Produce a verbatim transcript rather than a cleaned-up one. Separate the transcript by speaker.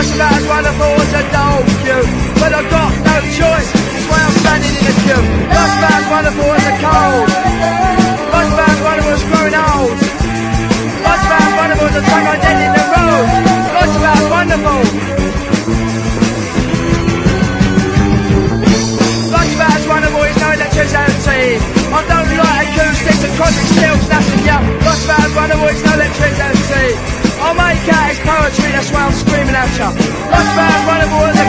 Speaker 1: Life's about as wonderful as a doll queue, but I've got no choice, that's why I'm standing in the queue. Life's about as wonderful as a cold. Life's about as wonderful as growing old. Life's about as wonderful as a time I dead in the road. Life's about as wonderful. Life's about as wonderful as no electricity. I don't like acoustics and cosmic steel smashing ya. Life's about as wonderful as no electricity. I'll make out it's poetry, that's why I'm screaming at ya. Life's about as wonderful as